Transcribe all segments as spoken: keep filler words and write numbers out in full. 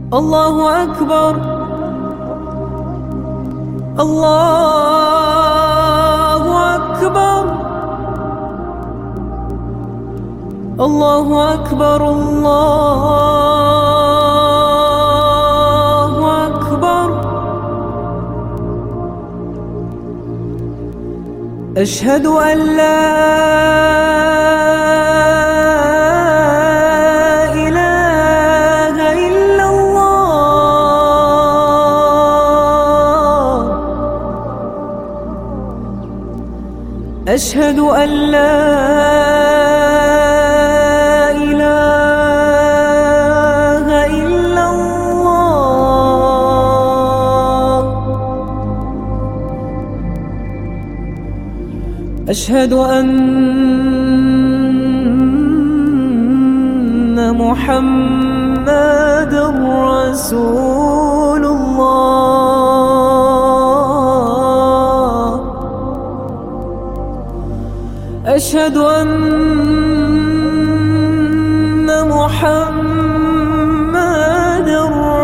الله أكبر الله أكبر الله أكبر الله أكبر. أشهد أن لا إله إلا الله. أشهد أن لا إله إلا الله. أشهد أن محمدًا رسول الله. أشهد أن محمدًا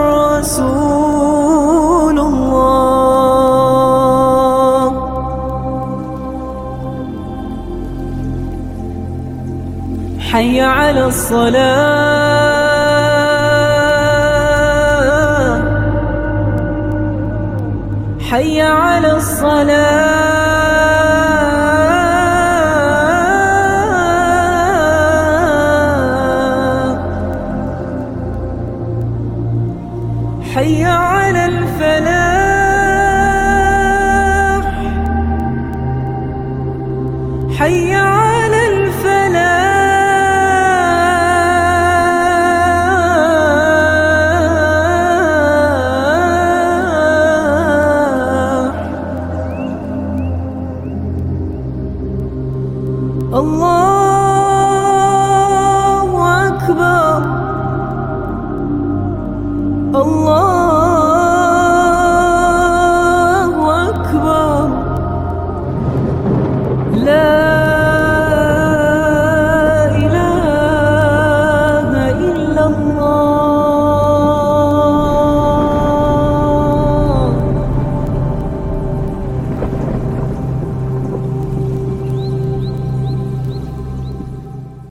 رسول الله. حي على الصلاة حي على الصلاة. حي على الفلاح حي على الفلاح. الله